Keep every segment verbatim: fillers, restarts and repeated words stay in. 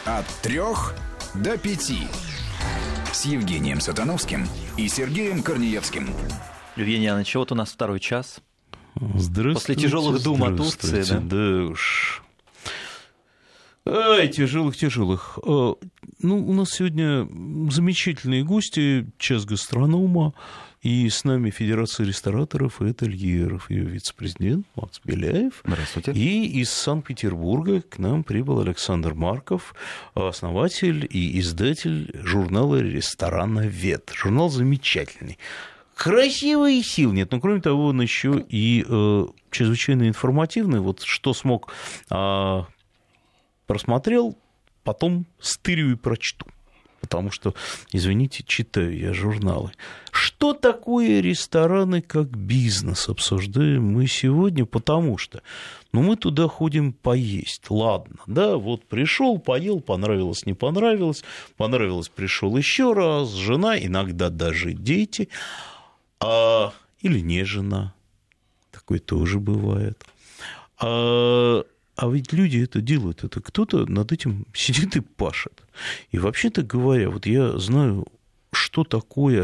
От трех до пяти. С Евгением Сатановским и Сергеем Корнеевским. Евгений Янович, вот у нас второй час. Здравствуйте. После тяжелых дум о Турции, да? Да уж. Ай, тяжелых-тяжелых. Ну, у нас сегодня замечательные гости, час гастронома, и с нами Федерация рестораторов и ательеров, ее вице-президент Макс Беляев. Здравствуйте. И из Санкт-Петербурга к нам прибыл Александр Марков, основатель и издатель журнала «Ресторановед». Журнал замечательный. Красивый и сил нет, но кроме того, он еще и э, чрезвычайно информативный. Вот что смог, э, просмотрел, потом стырю и прочту. Потому что, извините, читаю я журналы. Что такое рестораны как бизнес, обсуждаем мы сегодня, потому что ну, мы туда ходим поесть. Ладно, да, вот пришел, поел, понравилось, не понравилось, понравилось, пришел еще раз, жена, иногда даже дети. А, или не жена, такое тоже бывает. А, а ведь люди это делают, это кто-то над этим сидит и пашет. И вообще-то говоря, вот я знаю, что такое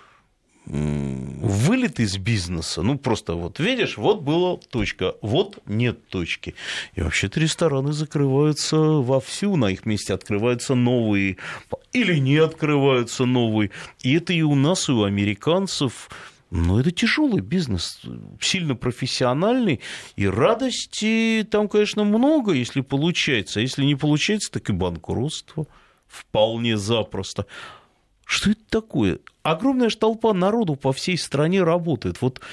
вылет из бизнеса. Ну, просто вот видишь, вот была точка, вот нет точки. И вообще-то рестораны закрываются вовсю, на их месте открываются новые, или не открываются новые. И это и у нас, и у американцев. Но это тяжелый бизнес, сильно профессиональный, и радости там, конечно, много, если получается. А если не получается, так и банкротство вполне запросто. Что это такое? Огромная ж толпа народу по всей стране работает. Вот,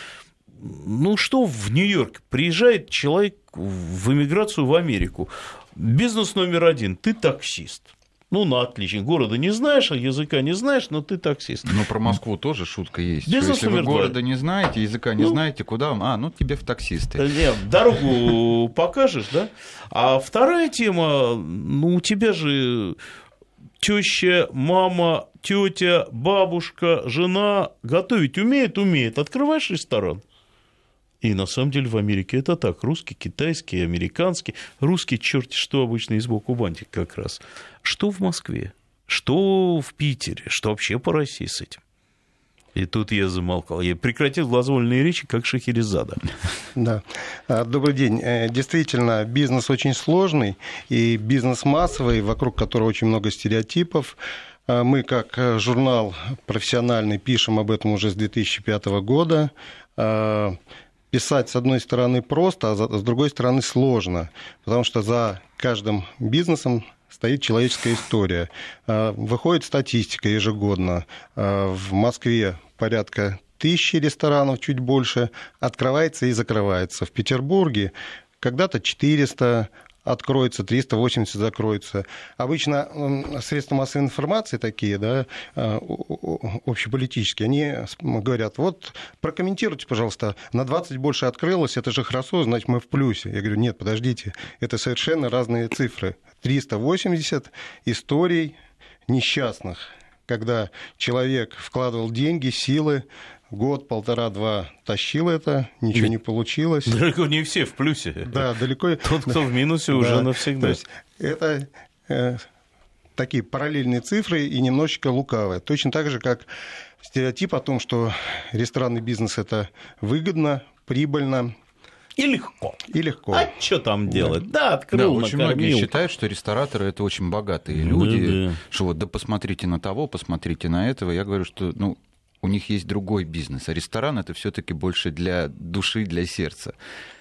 ну что в Нью-Йорк? Приезжает человек в эмиграцию в Америку. Бизнес номер один – ты таксист. Ну, на отлично. Города не знаешь, а языка не знаешь, но ты таксист. Ну, про Москву тоже шутка есть. Бизнес Если вы города два. не знаете, языка не ну, знаете, куда вам? А, ну, тебе в таксисты. Нет, дорогу покажешь, да? А вторая тема, ну, у тебя же теща, мама, тетя, бабушка, жена готовить умеет, умеет. Открываешь ресторан. И на самом деле в Америке это так. Русский, китайский, американский. Русский, черти что, обычно из боку бантик как раз. Что в Москве? Что в Питере? Что вообще по России с этим? И тут я замолкал. Я прекратил глагольные речи, как Шахерезада. Да. Добрый день. Действительно, бизнес очень сложный, и бизнес массовый, вокруг которого очень много стереотипов. Мы, как журнал профессиональный, пишем об этом уже с две тысячи пятого года. Писать, с одной стороны, просто, а с другой стороны, сложно, потому что за каждым бизнесом стоит человеческая история. Выходит статистика ежегодно. В Москве порядка тысячи ресторанов, чуть больше, открывается и закрывается. В Петербурге когда-то четыреста откроется, триста восемьдесят закроется. Обычно средства массовой информации такие, да, общеполитические, они говорят, вот прокомментируйте, пожалуйста, на двадцать больше открылось, это же хорошо, значит, мы в плюсе. Я говорю, нет, подождите, это совершенно разные цифры. триста восемьдесят историй несчастных, когда человек вкладывал деньги, силы, год, полтора, два тащил это, ничего не получилось. Далеко не все в плюсе. Да, далеко. Тот, кто в минусе, уже да. навсегда. То есть это э, такие параллельные цифры и немножечко лукавые. Точно так же, как стереотип о том, что ресторанный бизнес – это выгодно, прибыльно. И легко. И легко. А что там делать? Да, да открыл, да, очень накормил. многие считают, что рестораторы – это очень богатые люди. Да, да. Что вот, да посмотрите на того, посмотрите на этого. Я говорю, что, ну, у них есть другой бизнес, а ресторан – это все-таки больше для души, для сердца.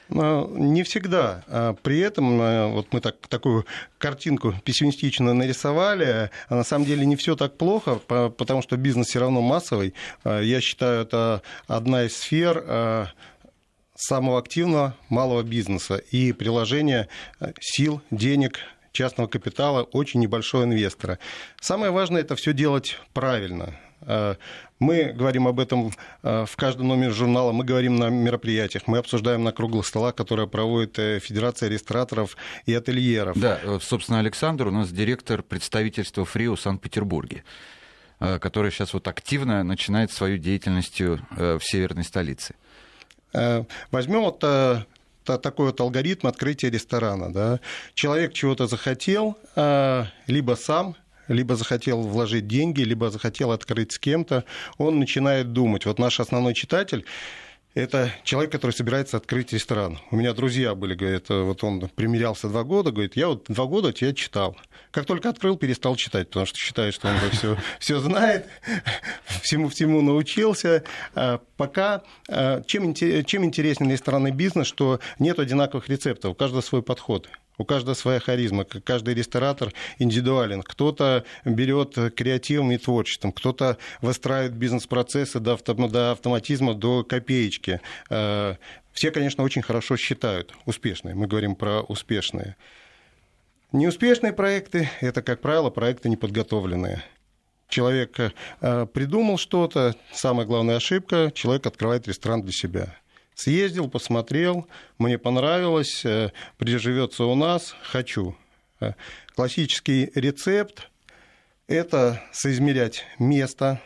Не всегда. При этом вот мы так, такую картинку пессимистично нарисовали, а на самом деле не все так плохо, потому что бизнес все равно массовый. Я считаю, это одна из сфер самого активного малого бизнеса и приложения сил, денег, частного капитала очень небольшого инвестора. Самое важное – это все делать правильно. Мы говорим об этом в каждом номере журнала, мы говорим на мероприятиях, мы обсуждаем на круглых столах, которые проводит Федерация рестораторов и ательеров. Да, собственно, Александр у нас директор представительства ФРИО в Санкт-Петербурге, который сейчас вот активно начинает свою деятельность в северной столице. Возьмем вот такой вот алгоритм открытия ресторана. Да. Человек чего-то захотел, либо сам, либо захотел вложить деньги, либо захотел открыть с кем-то, он начинает думать. Вот наш основной читатель – это человек, который собирается открыть ресторан. У меня друзья были, говорят, вот он примерялся два года, говорит, я вот два года тебя читал. Как только открыл, перестал читать, потому что считает, что он все, все знает, всему-всему научился. Пока чем, чем интересен ресторанный бизнес, что нет одинаковых рецептов, у каждого свой подход. У каждого своя харизма, каждый ресторатор индивидуален. Кто-то берет креативом и творчеством, кто-то выстраивает бизнес-процессы до автоматизма, до копеечки. Все, конечно, очень хорошо считают успешные. Мы говорим про успешные. Неуспешные проекты – это, как правило, проекты неподготовленные. Человек придумал что-то, самая главная ошибка – человек открывает ресторан для себя. Съездил, посмотрел, мне понравилось, приживется у нас, хочу. Классический рецепт – это соизмерять место,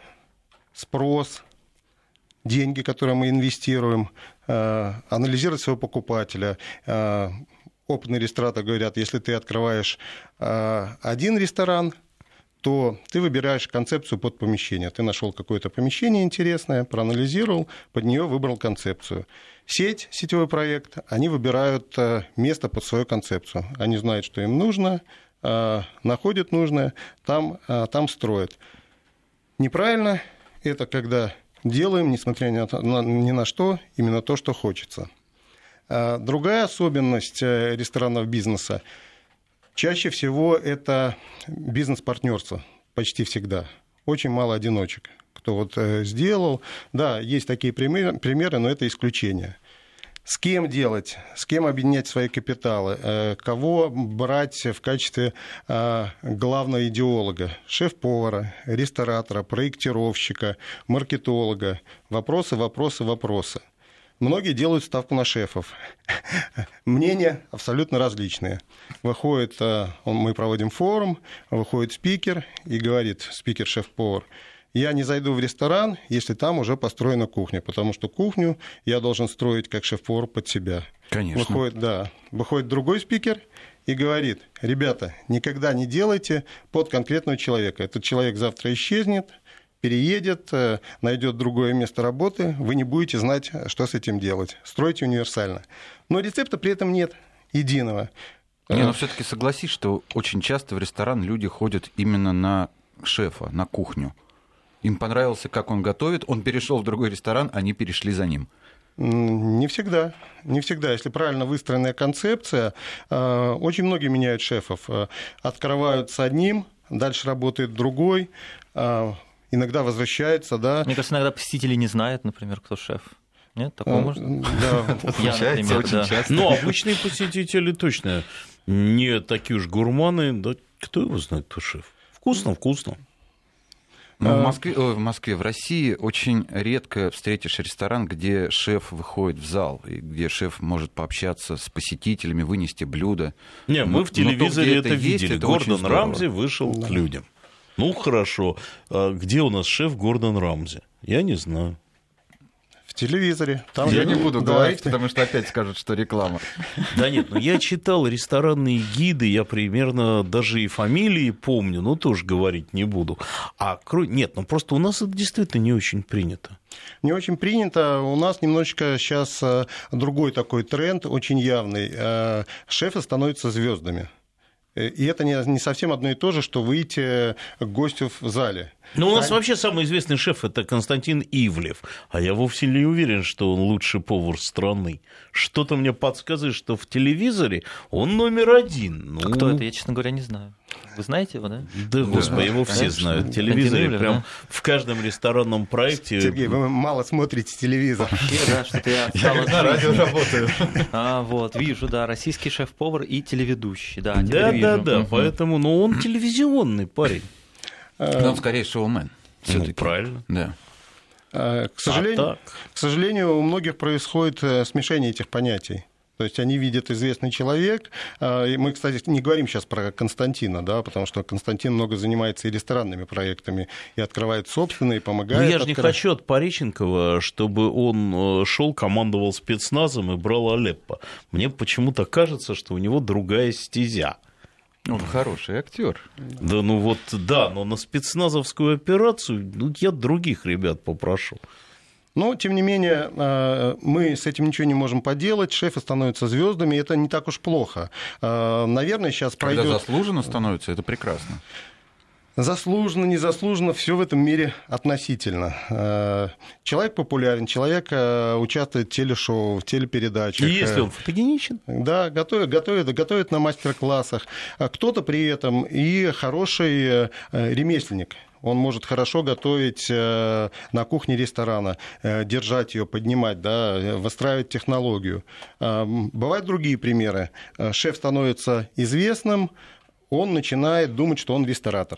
спрос, деньги, которые мы инвестируем, анализировать своего покупателя. Опытные рестораторы говорят, если ты открываешь один ресторан, то ты выбираешь концепцию под помещение. Ты нашел какое-то помещение интересное, проанализировал, под нее выбрал концепцию. Сеть, сетевой проект, они выбирают место под свою концепцию. Они знают, что им нужно, находят нужное, там, там строят. Неправильно это когда делаем, несмотря ни на что, именно то, что хочется. Другая особенность ресторанного бизнеса – чаще всего это бизнес-партнерство, почти всегда. Очень мало одиночек, кто вот сделал. Да, есть такие примеры, но это исключение. С кем делать, с кем объединять свои капиталы, кого брать в качестве главного идеолога, шеф-повара, ресторатора, проектировщика, маркетолога. Вопросы, вопросы, вопросы. Многие делают ставку на шефов. Мнения абсолютно различные. Выходит, мы проводим форум, выходит спикер и говорит, спикер, шеф-повар, я не зайду в ресторан, если там уже построена кухня, потому что кухню я должен строить как шеф-повар под себя. Конечно. Выходит, да, выходит другой спикер и говорит, ребята, никогда не делайте под конкретного человека. Этот человек завтра исчезнет, переедет, найдет другое место работы, вы не будете знать, что с этим делать. Стройте универсально. Но рецепта при этом нет единого. Не, но все-таки согласись, что очень часто в ресторан люди ходят именно на шефа, на кухню. Им понравился, как он готовит, он перешел в другой ресторан, они перешли за ним. Не всегда. Не всегда. Если правильно выстроенная концепция, очень многие меняют шефов. Открывают с одним, дальше работает другой, иногда возвращается, да. Мне кажется, иногда посетители не знают, например, кто шеф. Нет, такого можно? Да, я, например, очень да. часто. Ну, обычные посетители точно не такие уж гурманы. Да кто его знает, кто шеф? Вкусно, вкусно. Но в Москве, о, в Москве, в России очень редко встретишь ресторан, где шеф выходит в зал, и где шеф может пообщаться с посетителями, вынести блюдо. Не, мы но, в телевизоре то, это есть, видели. это Гордон Рамзи вышел да. к людям. Ну, хорошо. А где у нас шеф Гордон Рамзи? Я не знаю. В телевизоре. Там Я же... не буду да. говорить, потому что опять скажут, что реклама. Да нет, ну я читал ресторанные гиды, я примерно даже и фамилии помню, но тоже говорить не буду. А кро... Нет, ну просто у нас это действительно не очень принято. Не очень принято. У нас немножечко сейчас другой такой тренд, очень явный. Шефы становятся звездами. И это не совсем одно и то же, что выйти к гостю в зале. Ну, у нас а... вообще самый известный шеф – это Константин Ивлев. А я вовсе не уверен, что он лучший повар страны. Что-то мне подсказывает, что в телевизоре он номер один. Ну... А кто это? Я, честно говоря, не знаю. Вы знаете его, да? Да, господи, его все знают. В телевизоре Ивлев, прям да? в каждом ресторанном проекте... Сергей, вы мало смотрите телевизор. Да, что-то я Я как на радио работаю. А, вот, вижу, да, российский шеф-повар и телеведущий. Да, да, да, да, поэтому, ну, он телевизионный парень. Он скорее шоумен. Ну, правильно. Да. К сожалению, а к сожалению, у многих происходит смешение этих понятий. То есть они видят известный человек. И мы, кстати, не говорим сейчас про Константина, да, потому что Константин много занимается и ресторанными проектами, и открывает собственные, и помогает. Ну, я же не открывать. хочу от Пореченкова, чтобы он шел, командовал спецназом и брал Алеппо. Мне почему-то кажется, что у него другая стезя. Он хороший актер. Да, ну вот, да, но на спецназовскую операцию ну, я других ребят попрошу. Но, тем не менее, мы с этим ничего не можем поделать, шефы становятся звездами, и это не так уж плохо. Наверное, сейчас пройдет... Когда заслуженно становится, это прекрасно. Заслуженно, незаслуженно, все в этом мире относительно. Человек популярен, человек участвует в телешоу, в телепередачах. И если он фотогеничен? Да, готовит, готовит, готовит на мастер-классах. Кто-то при этом и хороший ремесленник. Он может хорошо готовить на кухне ресторана, держать ее, поднимать, да, выстраивать технологию. Бывают другие примеры. Шеф становится известным, он начинает думать, что он ресторатор.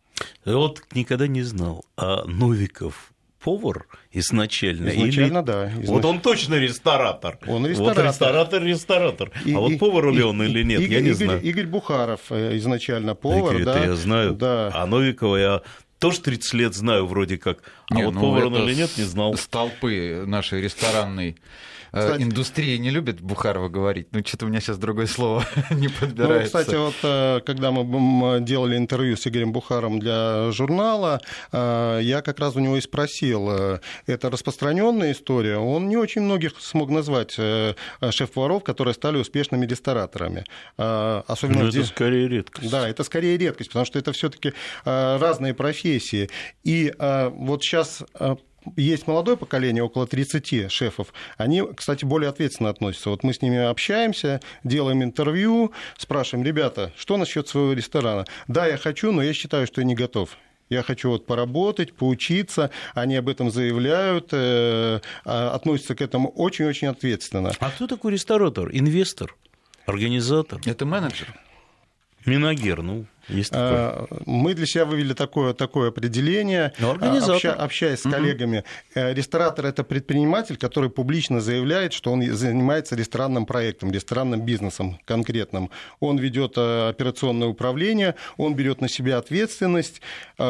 Я вот никогда не знал, а Новиков повар изначально? Изначально, или... да. Изнач... Вот он точно ресторатор. Он ресторатор. Вот ресторатор, ресторатор. И, а вот и, повар ли и, он или нет, Игорь, я не Игорь, знаю. Игорь Бухаров изначально повар, Игорь, да. Это я знаю. Да. А Новикова я тоже тридцать лет знаю вроде как. А не, вот ну повар он или нет, не знал. С толпы нашей ресторанной Кстати, индустрия не любит Бухарова говорить, ну что-то у меня сейчас другое слово не подбирается. Ну, кстати, вот когда мы делали интервью с Игорем Бухаровым для журнала, я как раз у него и спросил, это распространенная история, он не очень многих смог назвать шеф-поваров, которые стали успешными рестораторами. Особенно Но где... это скорее редкость. Да, это скорее редкость, потому что это все-таки разные профессии. И вот сейчас... Есть молодое поколение, около тридцати шефов. Они, кстати, более ответственно относятся. Вот мы с ними общаемся, делаем интервью, спрашиваем: ребята, что насчет своего ресторана? Да, я хочу, но я считаю, что я не готов. Я хочу вот поработать, поучиться. Они об этом заявляют, э, относятся к этому очень-очень ответственно. А кто такой ресторатор? Инвестор? Организатор? Это менеджер. Минагер, ну, есть такое. Мы для себя вывели такое, такое определение, обща, общаясь с угу. коллегами. Ресторатор – это предприниматель, который публично заявляет, что он занимается ресторанным проектом, ресторанным бизнесом конкретным. Он ведет операционное управление, он берет на себя ответственность,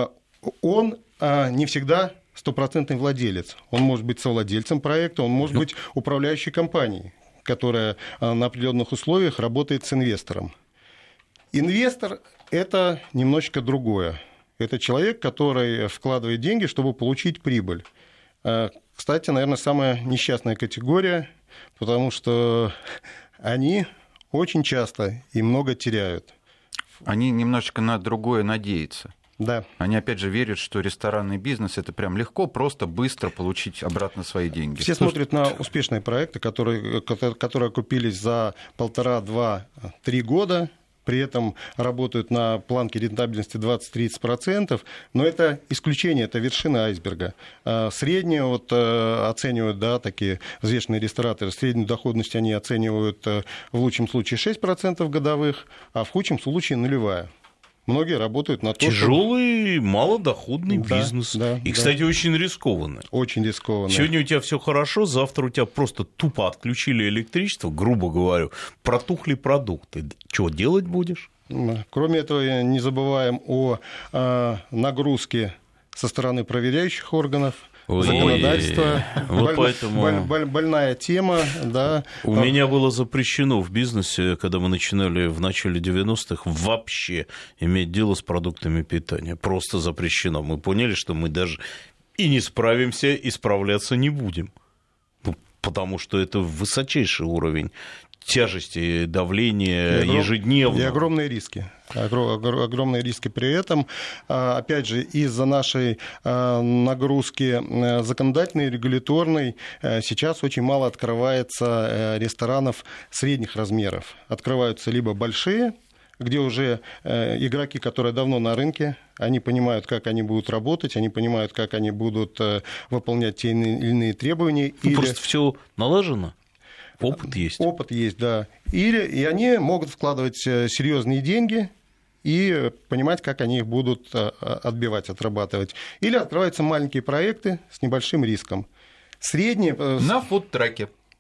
он не всегда стопроцентный владелец. Он может быть совладельцем проекта, он может ну. быть управляющей компанией, которая на определенных условиях работает с инвестором. Инвестор – это немножечко другое. Это человек, который вкладывает деньги, чтобы получить прибыль. Кстати, наверное, самая несчастная категория, потому что они очень часто и много теряют. Они немножечко на другое надеются. Да. Они, опять же, верят, что ресторанный бизнес – это прям легко, просто, быстро получить обратно свои деньги. Все смотрят на успешные проекты, которые, которые окупились за полтора, два, три года, при этом работают на планке рентабельности двадцать-тридцать процентов, но это исключение, это вершина айсберга. Среднюю вот, оценивают, да, такие взвешенные рестораторы, среднюю доходность они оценивают в лучшем случае шесть процентов годовых, а в худшем случае нулевая. Многие работают на то, тяжелый, что... малодоходный да, бизнес. Да, и, да. кстати, очень рискованный. Очень рискованный. Сегодня у тебя все хорошо, завтра у тебя просто тупо отключили электричество, грубо говоря, протухли продукты. Что делать будешь? Кроме этого, не забываем о нагрузке со стороны проверяющих органов. Ой, законодательство, вот боль, поэтому... боль, боль, больная тема, да. У а... меня было запрещено в бизнесе, когда мы начинали в начале девяностых, вообще иметь дело с продуктами питания. Просто запрещено. Мы поняли, что мы даже и не справимся, и справляться не будем. Ну, потому что это высочайший уровень тяжести, давления и ежедневно. И огромные риски. Огромные риски при этом. Опять же, из-за нашей нагрузки законодательной, регуляторной, сейчас очень мало открывается ресторанов средних размеров. Открываются либо большие, где уже игроки, которые давно на рынке, они понимают, как они будут работать, они понимают, как они будут выполнять те или иные требования. Ну, или... Просто все налажено. Опыт есть. Опыт есть, да. Или и они могут вкладывать серьезные деньги и понимать, как они их будут отбивать, отрабатывать. Или открываются маленькие проекты с небольшим риском. Средние... На фудтраке.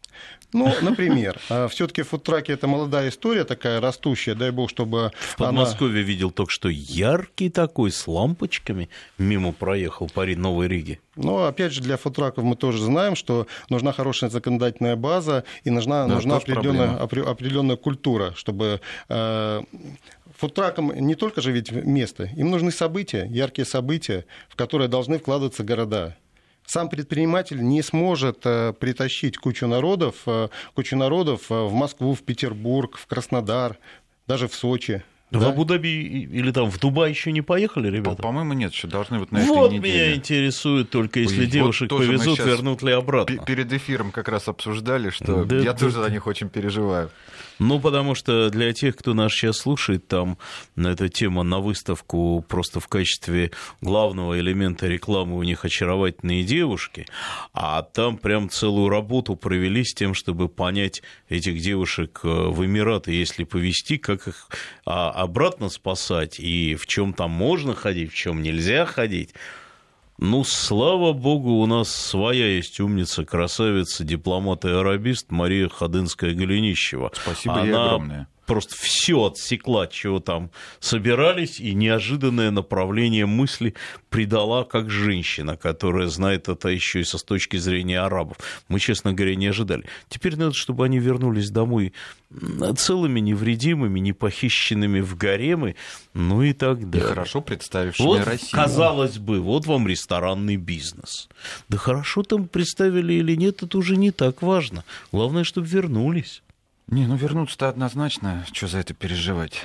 Ну, например, все-таки фудтраки — это молодая история, такая растущая, дай бог, чтобы В Подмосковье она... видел только что яркий такой, с лампочками, мимо проехал по Новой Риге. Но, опять же, для фудтраков мы тоже знаем, что нужна хорошая законодательная база и нужна, да, нужна определенная, определенная культура, чтобы... Э, фудтракам не только же ведь место, им нужны события, яркие события, в которые должны вкладываться города. Сам предприниматель не сможет э, притащить кучу народов, э, кучу народов э, в Москву, в Петербург, в Краснодар, даже в Сочи. В да? Абу-Даби или там в Дубай еще не поехали, ребята? По-моему, нет, еще должны вот на этой вот неделе. Вот меня интересует только, если Ой, девушек вот повезут, вернут ли обратно. Перед эфиром как раз обсуждали, что да, я да, тоже да. за них очень переживаю. Ну, потому что для тех, кто нас сейчас слушает, там эта тема на выставку просто в качестве главного элемента рекламы у них очаровательные девушки, а там прям целую работу провели с тем, чтобы понять этих девушек в Эмираты, если повезти, как их обратно спасать, и в чем там можно ходить, в чем нельзя ходить. Ну, слава богу, у нас своя есть умница, красавица, дипломат и арабист Мария Ходынская-Голенищева. Спасибо Она ей огромное. Просто все отсекла, чего там собирались, и неожиданное направление мысли придала как женщина, которая знает это еще и со с точки зрения арабов. Мы, честно говоря, не ожидали. Теперь надо, чтобы они вернулись домой целыми, невредимыми, не похищенными в гаремы, ну и так далее. И хорошо представившими вот, Россию. Казалось бы, вот вам ресторанный бизнес. Да хорошо там представили или нет, это уже не так важно. Главное, чтобы вернулись. Не, ну вернуться-то однозначно, что за это переживать?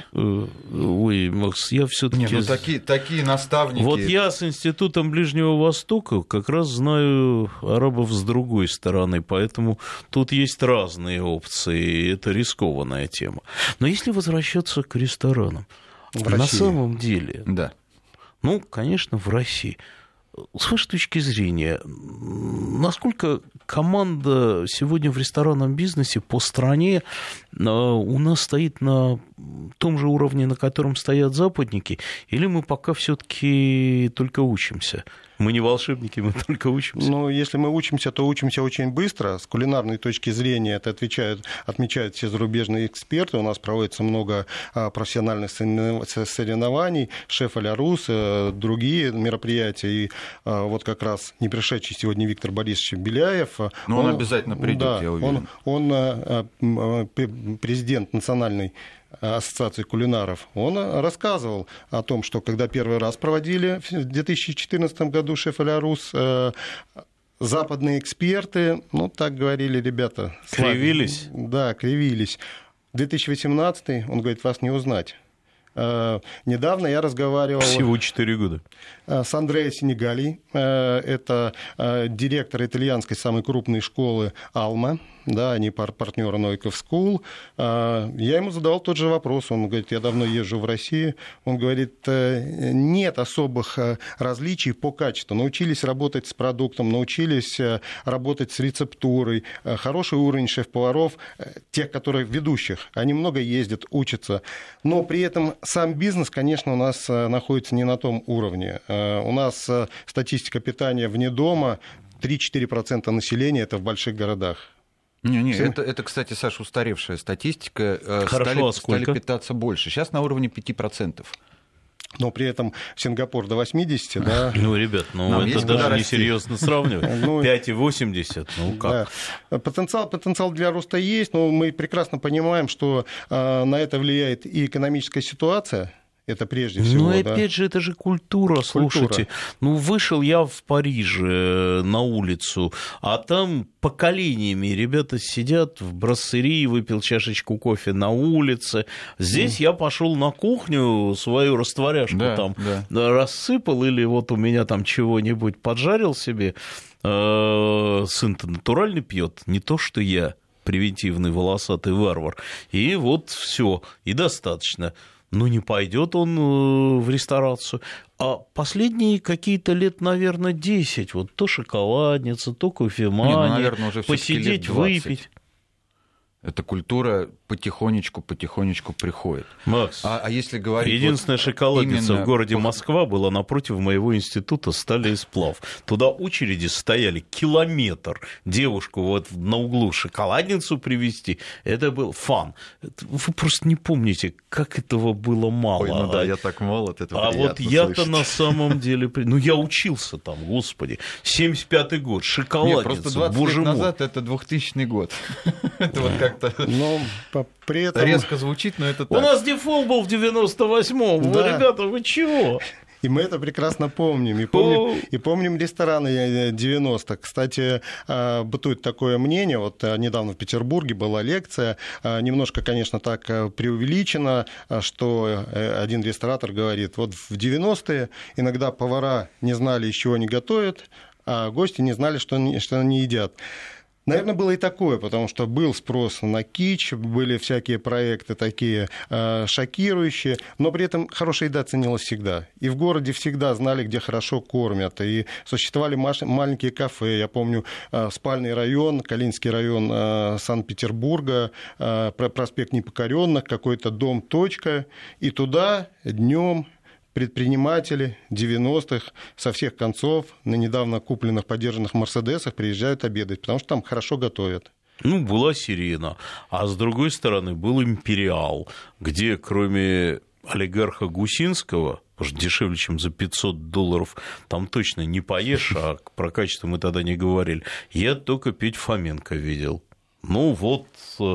Ой, Макс, я все-таки... Не, ну такие, такие наставники... Вот я с Институтом Ближнего Востока как раз знаю арабов с другой стороны, поэтому тут есть разные опции, и это рискованная тема. Но если возвращаться к ресторанам, на самом деле... Да. Ну, конечно, в России... С вашей точки зрения, насколько команда сегодня в ресторанном бизнесе по стране у нас стоит на том же уровне, на котором стоят западники, или мы пока все-таки только учимся? Мы не волшебники, мы только учимся. Ну, если мы учимся, то учимся очень быстро. С кулинарной точки зрения это отвечают, отмечают все зарубежные эксперты. У нас проводится много профессиональных соревнований. Шеф а-ля Рус, другие мероприятия. И вот как раз не пришедший сегодня Виктор Борисович Беляев. Но он, он обязательно придет, да, я уверен. Он, он президент национальной Ассоциации кулинаров, он рассказывал о том, что когда первый раз проводили в две тысячи четырнадцатом году шеф а-ля Рус, западные эксперты, ну, так говорили ребята. Кривились? Да, кривились. две тысячи восемнадцатый, он говорит, вас не узнать. Недавно я разговаривал... Всего четыре года. С Андреа Сенегалей. Это директор итальянской самой крупной школы «Алма». Да, они партнеры Нойков School. Я ему задавал тот же вопрос. Он говорит, я давно езжу в Россию. Он говорит, нет особых различий по качеству. Научились работать с продуктом, научились работать с рецептурой. Хороший уровень шеф-поваров, тех, которые ведущих. Они много ездят, учатся. Но при этом сам бизнес, конечно, у нас находится не на том уровне. У нас статистика питания вне дома, три-четыре процента населения это в больших городах. Не, не, это, это, кстати, Саша, устаревшая статистика. Хорошо, стали, а сколько? Стали питаться больше. Сейчас на уровне пять процентов. Но при этом Сингапур до восьмидесяти, да. Ну, ребят, ну Нам это даже несерьезно сравнивать. пять и восемьдесят, ну как? Да. Потенциал, потенциал для роста есть, но мы прекрасно понимаем, что а, на это влияет и экономическая ситуация. Это прежде всего, ну, да. опять же, это же культура, слушайте. Культура. Ну, вышел я в Париже на улицу, а там поколениями ребята сидят в брассерии, выпил чашечку кофе на улице. Здесь mm. я пошел на кухню, свою растворяшку да, там да. рассыпал, или вот у меня там чего-нибудь поджарил себе. Сын-то натурально пьет, не то что я, превентивный волосатый варвар. И вот все, и достаточно. Ну, не пойдет он в ресторацию. А последние какие-то лет, наверное, десять, вот то шоколадница, то кофемания, не, ну, наверное, уже посидеть, выпить. Это культура потихонечку, потихонечку приходит. Макс, а, а если говорить... единственная вот шоколадница именно... в городе Москва была напротив моего института «Стали и сплав». Туда очереди стояли километр. Девушку вот на углу шоколадницу привезти, это был фан. Вы просто не помните, как этого было мало. Ой, ну да, я так молод, это А вот приятно я-то слышать. на самом деле... Ну, я учился там, господи. семьдесят пятый год, шоколадница, Нет, просто двадцать боже лет мой. назад это двухтысячный год. Это вот как-то Но по- при этом... резко звучит, но это У так. нас дефолт был в девяносто восьмом. Вы, Да. ребята, вы чего? И мы это прекрасно помним. И О. помним, и помним рестораны девяностых. Кстати, э, бытует такое мнение. Вот э, недавно в Петербурге была лекция. э, Немножко, конечно, так э, преувеличено, э, что э, один ресторатор говорит, вот в девяностые иногда повара не знали, из чего они готовят, а гости не знали, что они, что они едят. Наверное, было и такое, потому что был спрос на кич, были всякие проекты такие э, шокирующие, но при этом хорошая еда ценилась всегда. И в городе всегда знали, где хорошо кормят. И существовали маш- маленькие кафе. Я помню, э, спальный район, Калининский район э, Санкт-Петербурга, э, проспект Непокоренных, какой-то дом «Точка». И туда днем предприниматели девяностых со всех концов на недавно купленных, подержанных «Мерседесах» приезжают обедать, потому что там хорошо готовят. Ну, была «Сирена», а с другой стороны был «Империал», где кроме олигарха Гусинского, потому что дешевле, чем за пятьсот долларов, там точно не поешь, а про качество мы тогда не говорили, я только Петю Фоменко видел. Ну вот,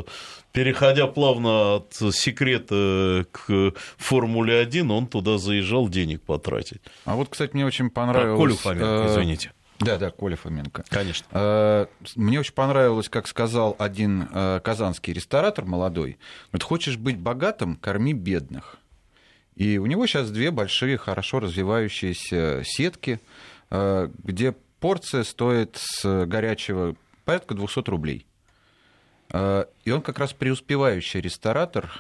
переходя плавно от секрета к Формуле один, он туда заезжал денег потратить. А вот, кстати, мне очень А, понравилось... Колю Фоменко, извините. Да, да, Коля Фоменко. Конечно. Мне очень понравилось, как сказал один казанский ресторатор молодой. Вот хочешь быть богатым, корми бедных. И у него сейчас две большие, хорошо развивающиеся сетки, где порция стоит с горячего порядка двести рублей. И он как раз преуспевающий ресторатор,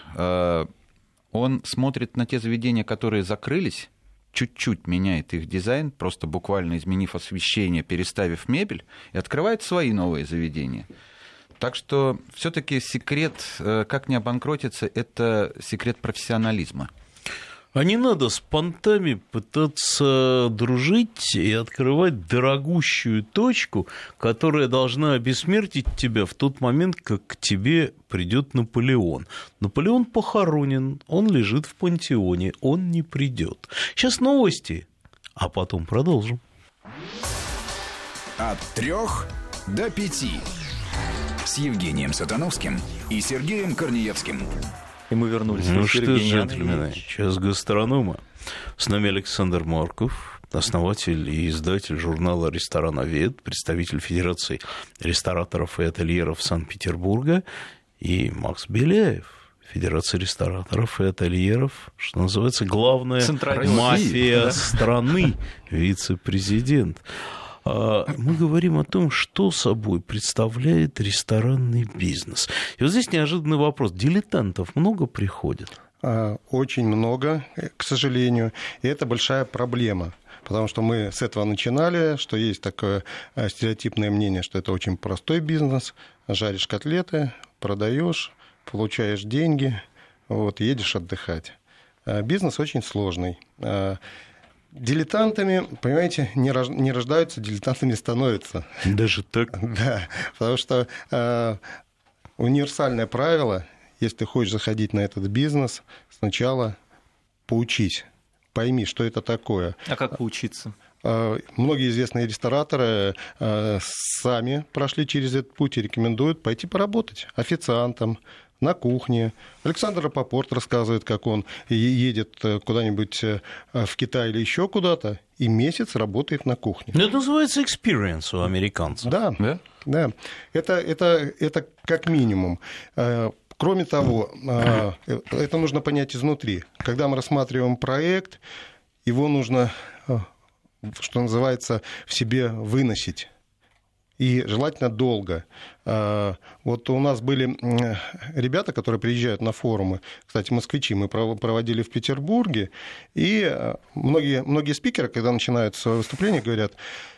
он смотрит на те заведения, которые закрылись, чуть-чуть меняет их дизайн, просто буквально изменив освещение, переставив мебель, и открывает свои новые заведения. Так что все-таки секрет, как не обанкротиться, это секрет профессионализма. А не надо с понтами пытаться дружить и открывать дорогущую точку, которая должна обессмертить тебя в тот момент, как к тебе придет Наполеон. Наполеон похоронен, он лежит в пантеоне, он не придет. Сейчас новости, а потом продолжим. От трех до пяти с Евгением Сатановским и Сергеем Корнеевским. И мы вернулись Ну в эфир. что, Евгений джентльмены, Андреевич. час гастронома. С нами Александр Марков, основатель и издатель журнала «Ресторановед», представитель Федерации рестораторов и ательеров Санкт-Петербурга, и Макс Беляев, Федерация рестораторов и ательеров, что называется, главная Центральная мафия Россия, да. страны, вице-президент. Мы говорим о том, что собой представляет ресторанный бизнес. И вот здесь неожиданный вопрос. Дилетантов много приходит? Очень много, к сожалению, и это большая проблема. Потому что мы с этого начинали, что есть такое стереотипное мнение, что это очень простой бизнес. Жаришь котлеты, продаешь, получаешь деньги, вот, едешь отдыхать. Бизнес очень сложный. Дилетантами, понимаете, не рождаются, дилетантами становятся. Даже так? Да, потому что э, универсальное правило, если ты хочешь заходить на этот бизнес, сначала поучись, пойми, что это такое. А как поучиться? Э, многие известные рестораторы э, сами прошли через этот путь и рекомендуют пойти поработать официантом, на кухне. Александр Рапопорт рассказывает, как он едет куда-нибудь в Китай или еще куда-то, и месяц работает на кухне. Это называется experience у американцев. Да, Да? да. Это, это, это как минимум. Кроме того, это нужно понять изнутри. Когда мы рассматриваем проект, его нужно, что называется, в себе выносить. И желательно долго. Вот у нас были ребята, которые приезжают на форумы, кстати, москвичи, мы проводили в Петербурге, и многие, многие спикеры, когда начинают свое выступление, говорят: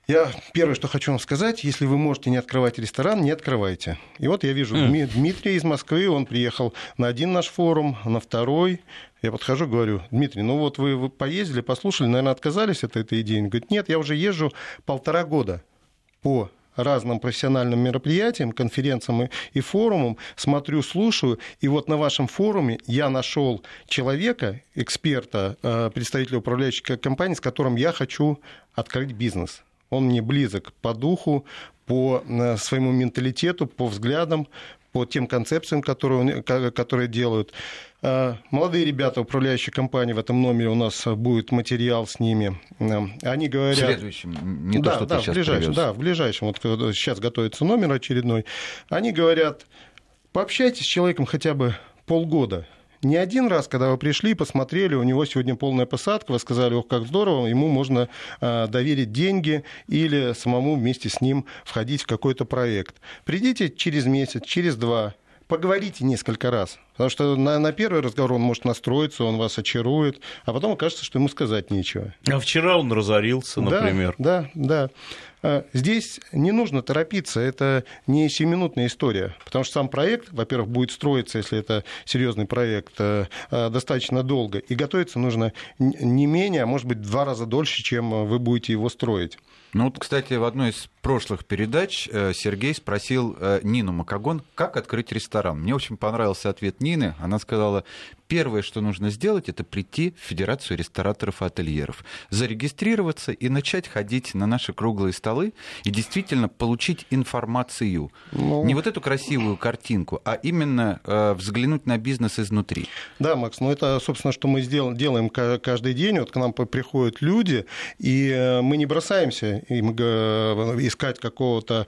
Я первое, что хочу вам сказать, если вы можете не открывать ресторан, не открывайте. И вот я вижу mm. Дмитрия из Москвы, он приехал на один наш форум, на второй. Я подхожу, говорю: Дмитрий, ну вот вы, вы поездили, послушали, наверное, отказались от этой идеи? Он говорит: нет, я уже езжу полтора года по разным профессиональным мероприятиям, конференциям и, и форумам, смотрю, слушаю, и вот на вашем форуме я нашел человека, эксперта, представителя управляющей компании, с которым я хочу открыть бизнес. Он мне близок по духу, по своему менталитету, по взглядам, по тем концепциям, которые, которые делают. Молодые ребята, управляющие компанией, в этом номере у нас будет материал с ними. Они говорят... В следующем, не да, то, что да, ты сейчас в ближайшем, привез. Да, в ближайшем. Вот сейчас готовится номер очередной. Они говорят: пообщайтесь с человеком хотя бы полгода. Не один раз, когда вы пришли, посмотрели, у него сегодня полная посадка, вы сказали: ох, как здорово, ему можно а, доверить деньги или самому вместе с ним входить в какой-то проект. Придите через месяц, через два, поговорите несколько раз. Потому что на, на первый разговор он может настроиться, он вас очарует, а потом окажется, что ему сказать нечего. А вчера он разорился, например. Да, да, да. Здесь не нужно торопиться, это не сиюминутная история, потому что сам проект, во-первых, будет строиться, если это серьезный проект, достаточно долго, и готовиться нужно не менее, а может быть, в два раза дольше, чем вы будете его строить. Ну вот, кстати, в одной из прошлых передач Сергей спросил Нину Макагон, как открыть ресторан. Мне очень понравился ответ Нины. Она сказала: первое, что нужно сделать, это прийти в Федерацию рестораторов и ательеров, зарегистрироваться и начать ходить на наши круглые столы и действительно получить информацию. Ну... Не вот эту красивую картинку, а именно э, взглянуть на бизнес изнутри. Да, Макс, ну это, собственно, что мы сделаем, делаем каждый день. Вот к нам приходят люди, и мы не бросаемся им искать какого-то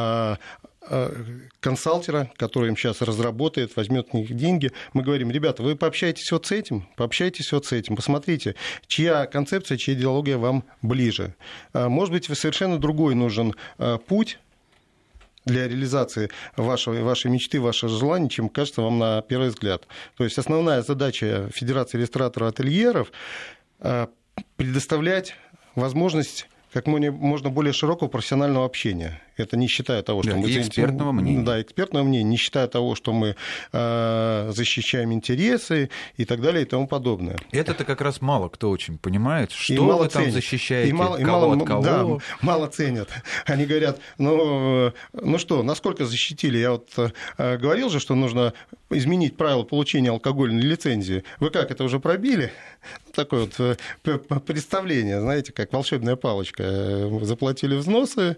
консалтера, который им сейчас разработает, возьмет у них деньги. Мы говорим: ребята, вы пообщайтесь вот с этим, пообщайтесь вот с этим, посмотрите, чья концепция, чья идеология вам ближе. Может быть, совершенно другой нужен путь для реализации вашей, вашей мечты, вашего желания, чем кажется вам на первый взгляд. То есть основная задача Федерации рестораторов и ательеров – предоставлять возможность как можно более широкого профессионального общения. Это не считая того, что да, мы... И экспертного мнения. Да, экспертного мнения, не считая того, что мы э, защищаем интересы и так далее и тому подобное. Это-то как раз мало кто очень понимает, что вы там ценят. защищаете, и мало, кого и мало, от кого. Да, мало ценят. Они говорят: ну, ну что, насколько защитили? Я вот э, говорил же, что нужно изменить правила получения алкогольной лицензии. Вы как, это уже пробили? Такое вот э, представление, знаете, как волшебная палочка. Заплатили взносы,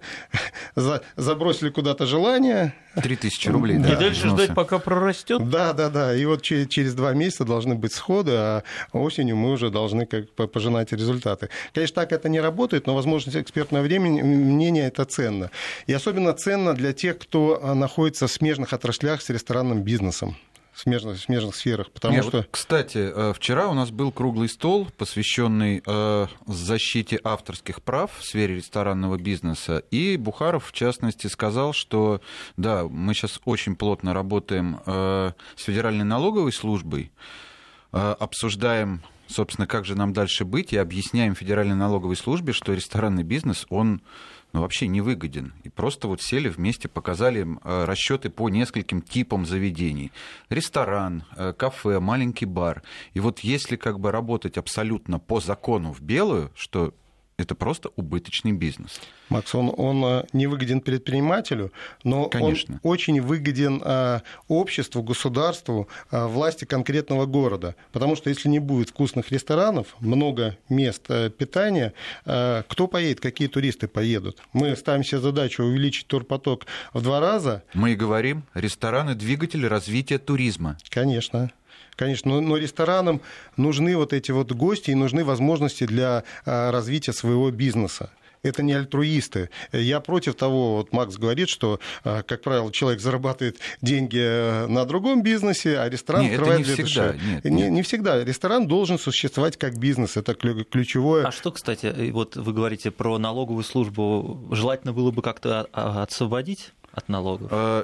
забросили куда-то желание. Три тысячи рублей. Да. Да, и дальше взносы. ждать, пока прорастет. Да, да, да. И вот через, через два месяца должны быть сходы, а осенью мы уже должны как пожинать результаты. Конечно, так это не работает, но возможность экспертного времени, мнения это ценно. И особенно ценно для тех, кто находится в смежных отраслях с ресторанным бизнесом. В смежных, в смежных сферах, потому Нет, что... Вот, кстати, вчера у нас был круглый стол, посвященный э, защите авторских прав в сфере ресторанного бизнеса, и Бухаров, в частности, сказал, что да, мы сейчас очень плотно работаем э, с Федеральной налоговой службой, э, обсуждаем, собственно, как же нам дальше быть, и объясняем Федеральной налоговой службе, что ресторанный бизнес, он... ну, вообще не выгоден. И просто вот сели вместе, показали им расчеты по нескольким типам заведений. Ресторан, кафе, маленький бар. И вот если как бы работать абсолютно по закону в белую, что это просто убыточный бизнес. Макс, он, он не выгоден предпринимателю, но Конечно. Он очень выгоден обществу, государству, власти конкретного города. Потому что если не будет вкусных ресторанов, много мест питания, кто поедет, какие туристы поедут? Мы ставим себе задачу увеличить турпоток в два раза. Мы и говорим, рестораны – двигатель развития туризма. Конечно. Конечно, но, но ресторанам нужны вот эти вот гости и нужны возможности для а, развития своего бизнеса. Это не альтруисты. Я против того, вот Макс говорит, что, а, как правило, человек зарабатывает деньги на другом бизнесе, а ресторан нет, открывает это не всегда. Нет, нет, не, нет. не всегда. Ресторан должен существовать как бизнес. Это ключевое. А что, кстати, вот вы говорите про налоговую службу, желательно было бы как-то освободить от налогов?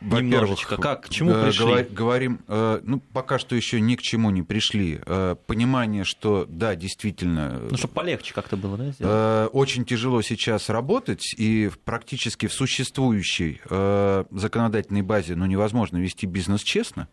немножечко. Как, к чему пришли? Говорим, ну, пока что еще ни к чему не пришли. Понимание, что, да, действительно... Ну, чтобы полегче как-то было, да, сделать? Очень тяжело сейчас работать, и практически в существующей законодательной базе, ну, невозможно вести бизнес честно.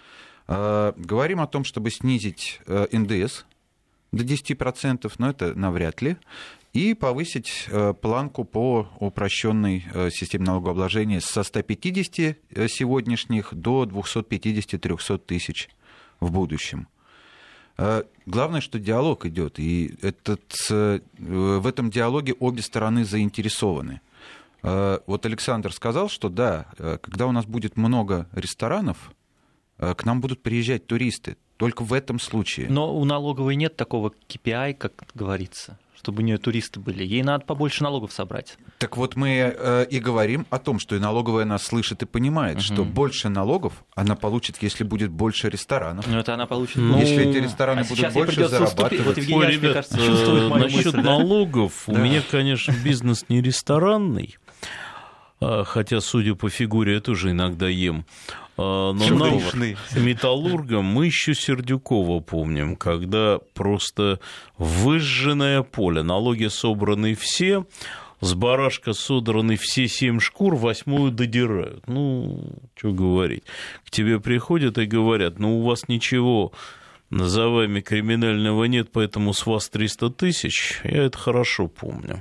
Говорим о том, чтобы снизить эн дэ эс до десять процентов, но это навряд ли, и повысить планку по упрощенной системе налогообложения со ста пятидесяти сегодняшних до двухсот пятидесяти — трехсот тысяч в будущем. Главное, что диалог идет, и этот, в этом диалоге обе стороны заинтересованы. Вот Александр сказал, что да, когда у нас будет много ресторанов, к нам будут приезжать туристы. Только в этом случае. Но у налоговой нет такого кей пи ай, как говорится, чтобы у нее туристы были. Ей надо побольше налогов собрать. Так вот мы э, и говорим о том, что и налоговая нас слышит и понимает, угу. что больше налогов она получит, если будет больше ресторанов. Ну это она получит. Ну, если эти рестораны а будут больше зарабатывать. Вот Евгений, Ой, ребят, кажется, чувствует мою насчет мысль, налогов, да? у меня, конечно, бизнес не ресторанный, хотя, судя по фигуре, я тоже иногда ем. Но нам, металлургам, мы еще Сердюкова помним, когда просто выжженное поле, налоги собраны все, с барашка содраны все семь шкур, восьмую додирают. Ну, что говорить. К тебе приходят и говорят, ну, у вас ничего за вами криминального нет, поэтому с вас триста тысяч. Я это хорошо помню.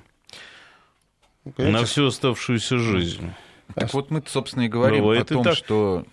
Okay, на всю оставшуюся жизнь. Так вот мы, собственно, и говорим Бывает о том, так. что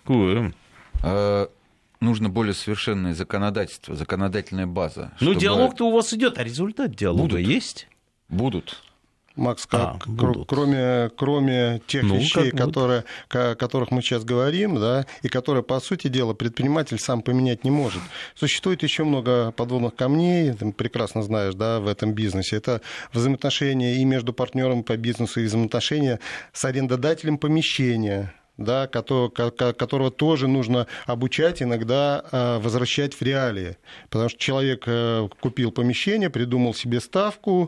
э, нужно более совершенное законодательство, законодательная база. Ну, чтобы... диалог-то у вас идет, а результат диалога Будут. есть? Будут. Макс, как, а, кр- кроме, кроме тех ну, вещей, которые, о которых мы сейчас говорим, да, и которые, по сути дела, предприниматель сам поменять не может. Существует еще много подводных камней, ты прекрасно знаешь, да, в этом бизнесе. Это взаимоотношения и между партнерами по бизнесу, и взаимоотношения с арендодателем помещения, да, которого тоже нужно обучать, иногда возвращать в реалии. Потому что человек купил помещение, придумал себе ставку,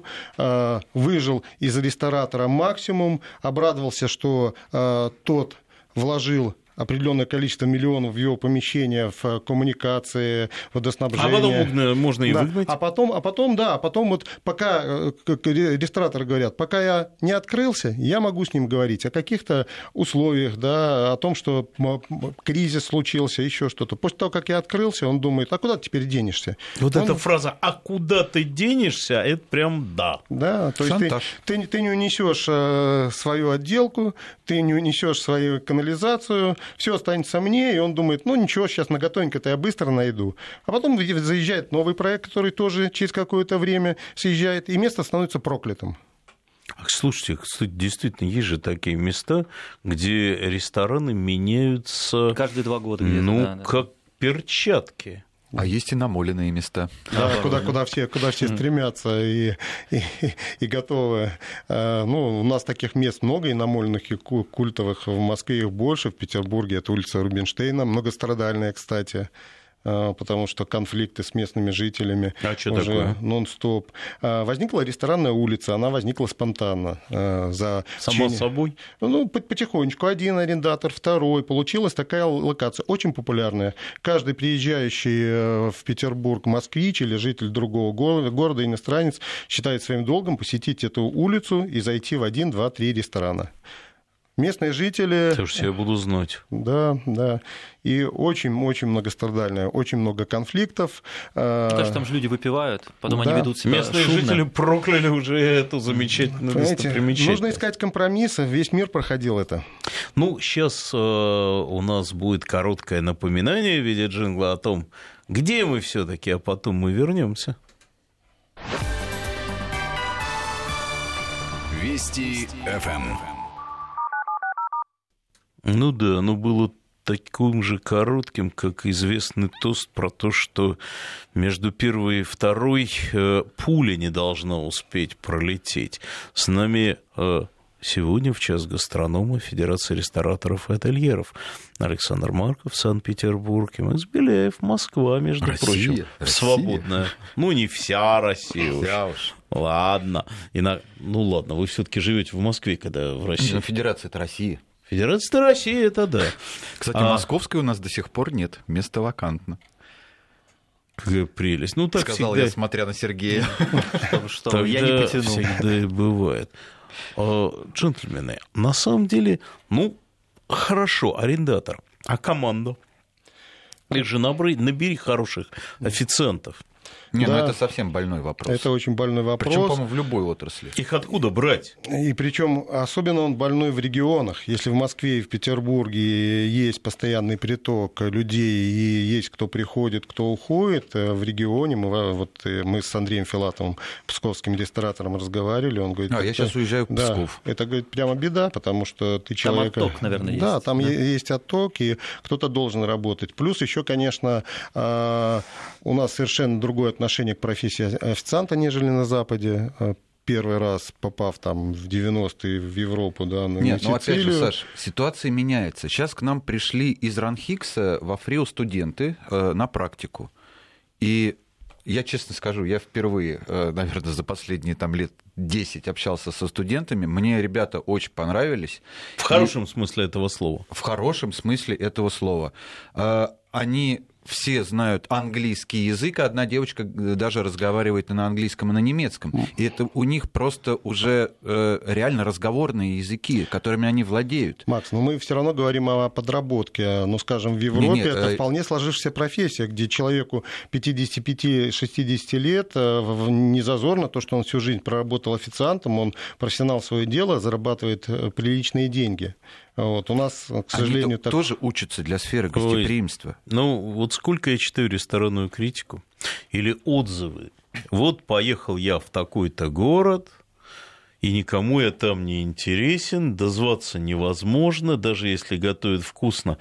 выжил из ресторатора максимум, обрадовался, что тот вложил определенное количество миллионов в его помещение, в коммуникации, водоснабжение. А потом можно и да. выгнать. А потом, а потом, да, а потом вот пока, как рестораторы говорят, пока я не открылся, я могу с ним говорить о каких-то условиях, да, о том, что кризис случился, еще что-то. После того, как я открылся, он думает, а куда ты теперь денешься? Вот он... эта фраза «а куда ты денешься?» — это прям да. Да, то есть ты, ты, ты не унесешь свою отделку, ты не унесешь свою канализацию, все останется мне, и он думает, ну ничего, сейчас на готовенько-то я быстро найду. А потом заезжает новый проект, который тоже через какое-то время съезжает, и место становится проклятым. Слушайте, кстати, действительно, есть же такие места, где рестораны меняются... Каждые два года где-то. Ну, да, как да. перчатки. А есть и намоленные места. Да, да, куда, куда все, куда все стремятся и, и, и готовы. Ну, у нас таких мест много, и намоленных, и культовых. В Москве их больше, в Петербурге это улица Рубинштейна, многострадальная, кстати, потому что конфликты с местными жителями а что уже такое? нон-стоп. Возникла ресторанная улица, она возникла спонтанно. За Само течение... собой? Ну, потихонечку. Один арендатор, второй. Получилась такая локация, очень популярная. Каждый приезжающий в Петербург москвич или житель другого города, иностранец, считает своим долгом посетить эту улицу и зайти в один, два, три ресторана. Местные жители... Слушайте, я буду знать. Да, да. И очень-очень многострадальная, очень много конфликтов. Потому что там же люди выпивают, потом да. они ведут себя Местные шумно. жители прокляли уже эту замечательную достопримечательность. Нужно искать компромиссы, весь мир проходил это. Ну, сейчас э, у нас будет короткое напоминание в виде джингла о том, где мы все-таки, а потом мы вернемся. Вести эф эм. Ну да, оно было таким же коротким, как известный тост про то, что между первой и второй э, пуля не должна успеть пролететь. С нами э, сегодня в час гастронома Федерации рестораторов и ательеров Александр Марков, Санкт-Петербург, и Макс Беляев, Москва, между Россия, прочим. Россия. Свободная. Ну, не вся Россия уж. Вся уж. Ладно. И на... Ну ладно, вы все-таки живете в Москве, когда в России. Но Федерация — это Россия. Федерация России, это да. Кстати, а... московской у нас до сих пор нет, место вакантно. Какая прелесть. Ну, так сказал всегда... я, смотря на Сергея. Что я не потянул. Всегда и бывает. Джентльмены, на самом деле, ну, хорошо, арендатор, а команду? Их же набери, набери хороших официантов. Не, да, ну это совсем больной вопрос. Это очень больной вопрос. Причем, по-моему, в любой отрасли. Их откуда брать? И причем особенно он больной в регионах. Если в Москве и в Петербурге есть постоянный приток людей, и есть кто приходит, кто уходит, в регионе, мы, вот, мы с Андреем Филатовым, псковским ресторатором, разговаривали, он говорит... А, я сейчас уезжаю в Псков. Да, это, говорит, прямо беда, потому что ты человек... Там отток, наверное, есть. Да, там да? есть отток, и кто-то должен работать. Плюс еще, конечно, у нас совершенно другое отношение к профессии официанта, нежели на Западе. Первый раз попав там в девяностые в Европу, да, на Нет, Сицилию. ну опять же, Саш, ситуация меняется. Сейчас к нам пришли из РАНХИКСа во ФРИО студенты э, на практику. И я честно скажу, я впервые, э, наверное, за последние там, лет десять общался со студентами. Мне ребята очень понравились. В хорошем И... смысле этого слова. В хорошем смысле этого слова. Э, они... Все знают английский язык, а одна девочка даже разговаривает и на английском, и на немецком. И это у них просто уже э, реально разговорные языки, которыми они владеют. Макс, но мы все равно говорим о подработке. Ну, скажем, в Европе не, нет, это э... вполне сложившаяся профессия, где человеку пятьдесят пять - шестьдесят лет не зазорно то, что он всю жизнь проработал официантом, он профессионал свое дело, зарабатывает приличные деньги. Вот, у нас, к сожалению... Они так... тоже учатся для сферы гостеприимства. Ой, ну, вот сколько я читаю ресторанную критику или отзывы. Вот поехал я в такой-то город, и никому я там не интересен, дозваться невозможно, даже если готовят вкусно,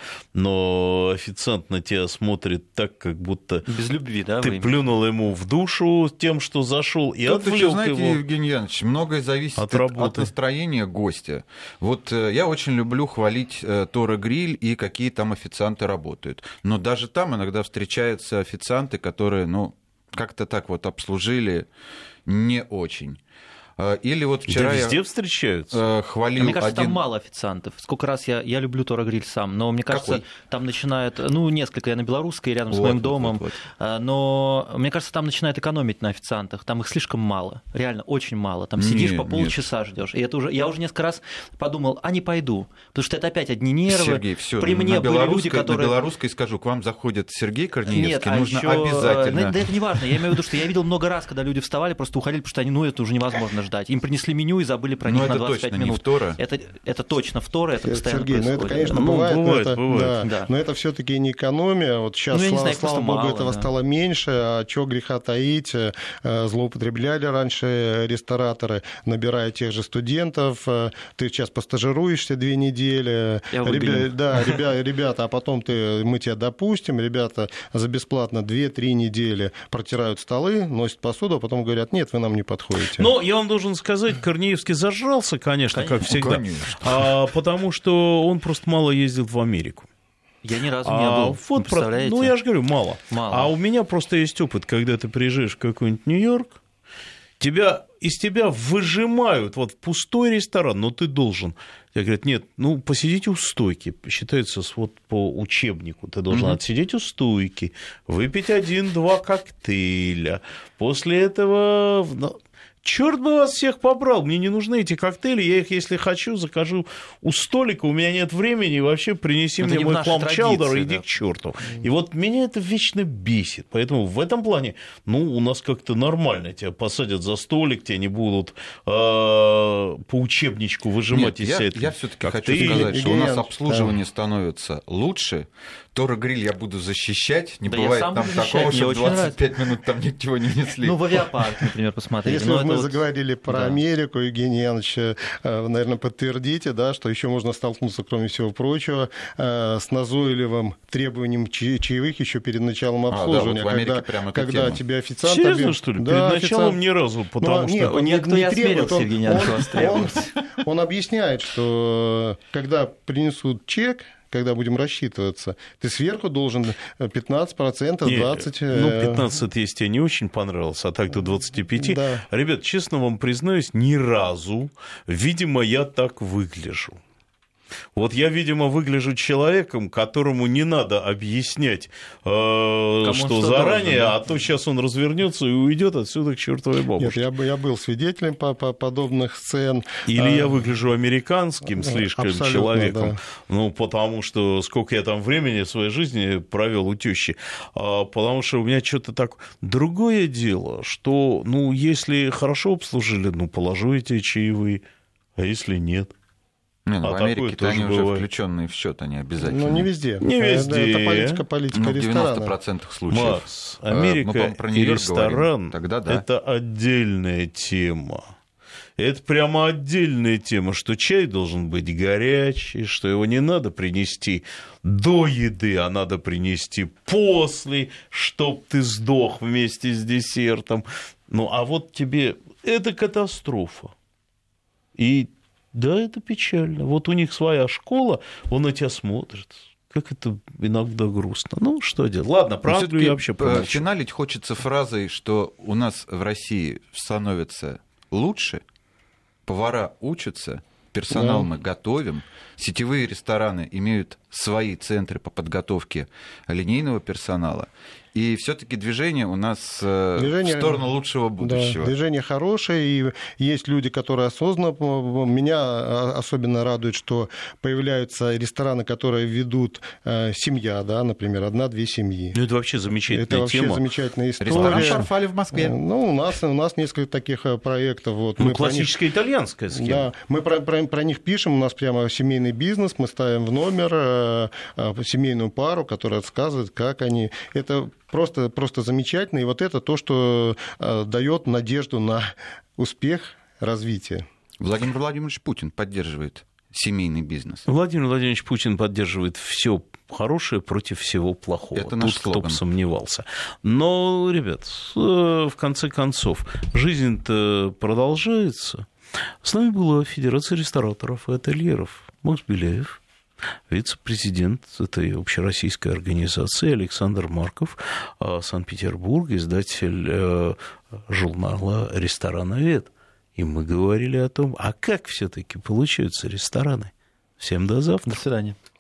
но официант на тебя смотрит так, как будто без любви, да, ты плюнул ему в душу тем, что зашел, и тут отвлек еще, знаете, его. Евгений Янович, многое зависит от, от, от настроения гостя. Вот я очень люблю хвалить Тора Гриль и какие там официанты работают. Но даже там иногда встречаются официанты, которые, ну, как-то так вот обслужили не очень. Или вот вчера да везде я встречаются. Хвалил мне кажется, один... там мало официантов. Сколько раз я, я люблю Тора Гриль сам, но мне кажется, Какой? Там начинают, ну, несколько, я на Белорусской, рядом вот, с моим вот, домом, вот, вот. но мне кажется, там начинают экономить на официантах, там их слишком мало, реально очень мало. Там сидишь нет, по полчаса нет. ждешь. И это уже, я уже несколько раз подумал, а не пойду, потому что это опять одни нервы. Сергей, все, при мне были люди, которые... На Белорусской скажу, к вам заходит Сергей Корнеевский, нет, а нужно ещё... обязательно... Да это не важно, я имею в виду, что я видел много раз, когда люди вставали, просто уходили, потому что они, ну, это уже невозможно ждать. Им принесли меню и забыли про них но на двадцать пять точно минут. Не Тора. Это, это точно в Тора, это постоянно Сергей, происходит. ну это, конечно, ну, бывает, бывает, но это, бывает. Да, Да. но это все-таки не экономия. Вот сейчас, ну, слава, знаю, слава богу, мало, этого да. стало меньше. А чего греха таить? Злоупотребляли раньше рестораторы, набирая тех же студентов. Ты сейчас постажируешься две недели. Ребя... Да, ребя... ребята, а потом ты... мы тебя допустим. Ребята за бесплатно две-три недели протирают столы, носят посуду, а потом говорят, нет, вы нам не подходите. Но я вам должен сказать, Корнеевский зажрался, конечно, конечно. как всегда, конечно. А, потому что он просто мало ездил в Америку. Я ни разу а, не был, вот представляете? Про... Ну, я же говорю, мало. мало. А у меня просто есть опыт, когда ты приезжаешь в какой-нибудь Нью-Йорк, тебя, из тебя выжимают вот в пустой ресторан, но ты должен. Я говорю, нет, ну, посидите у стойки, считается вот по учебнику, ты должен mm-hmm. отсидеть у стойки, выпить один-два коктейля, после этого... Черт бы вас всех побрал, мне не нужны эти коктейли, я их, если хочу, закажу у столика, у меня нет времени, вообще принеси это мне мой клам-чаудер и иди да. к черту. И вот меня это вечно бесит, поэтому в этом плане, ну, у нас как-то нормально, тебя посадят за столик, тебя не будут э, по учебничку выжимать из я, этого. Я все-таки хочу сказать, что у нас обслуживание становится лучше. Тора Гриль я буду защищать, не да бывает там такого, что двадцать пять минут там ничего не несли. Ну, в авиапарк, например, посмотрите. Если мы заговорили про да. Америку, Евгений Янович, наверное, подтвердите, да, что еще можно столкнуться, кроме всего прочего, с назойливым требованием чаевых еще перед началом обслуживания. А, да, вот в Америке когда прямо когда тебе официант... Серьезно, что ли? Да, перед началом официант... ни разу, потому Но, что... Нет, он никто не, не требует, осмелился, Евгений Янович, вас требовать. Он, он объясняет, что когда принесут чек, когда будем рассчитываться, ты сверху должен пятнадцать процентов, двадцать процентов... Ну, пятнадцать, если тебе не очень понравилось, а так до двадцати пяти. Да. Ребят, честно вам признаюсь, ни разу, видимо, я так выгляжу. Вот я, видимо, выгляжу человеком, которому не надо объяснять, э, что, что заранее, должен, да? А то сейчас он развернется и уйдет отсюда к чертовой бабушке. Нет, я, я был свидетелем по, по подобных сцен. Или а... я выгляжу американским слишком Абсолютно, человеком, да. Ну, потому что сколько я там времени в своей жизни провел у тещи, а, потому что у меня что-то так... Другое дело, что, ну, если хорошо обслужили, ну, положу эти чаевые, а если нет? Не, ну, а в Америке-то они бывает. Уже включенные в счет, они обязательно. Ну, не везде. Не везде. Это политика, политика ну, ресторана. В девяноста процентах случаев. Макс, Америка а, и ресторан Тогда да. это отдельная тема. Это прямо отдельная тема, что чай должен быть горячий, что его не надо принести до еды, а надо принести после, чтоб ты сдох вместе с десертом. Ну, а вот тебе... Это катастрофа. И да, это печально. Вот у них своя школа, он на тебя смотрит. Как это иногда грустно. Ну, что делать? Ладно, про Англию я вообще промолчу. Финалить хочется фразой, что у нас в России становится лучше, повара учатся, персонал да. мы готовим, сетевые рестораны имеют свои центры по подготовке линейного персонала. И все-таки движение у нас движение, в сторону лучшего будущего. Да, движение хорошее, и есть люди, которые осознанно... Меня особенно радует, что появляются рестораны, которые ведут семья, да, например, одна-две семьи. Ну, это вообще замечательная это тема. Это вообще замечательная история. Ресторан «Фарфале» в Москве. Ну, у нас, у нас несколько таких проектов. Вот. Ну, мы классическая них... итальянская схема. Да, мы про, про, про них пишем, у нас прямо семейный бизнес, мы ставим в номер семейную пару, которая рассказывает, как они... Это просто, просто замечательно, и вот это то, что дает надежду на успех развития. Владимир Владимирович Путин поддерживает семейный бизнес. Владимир Владимирович Путин поддерживает все хорошее против всего плохого. Это наш Тут слоган. Кто бы сомневался. Но, ребят, в конце концов, жизнь-то продолжается. С нами была Федерация рестораторов и ательеров. Макс Беляев, вице-президент этой общероссийской организации, Александр Марков, Санкт-Петербург, издатель журнала «Ресторановед». И мы говорили о том, а как все-таки получаются рестораны. Всем до завтра. До свидания.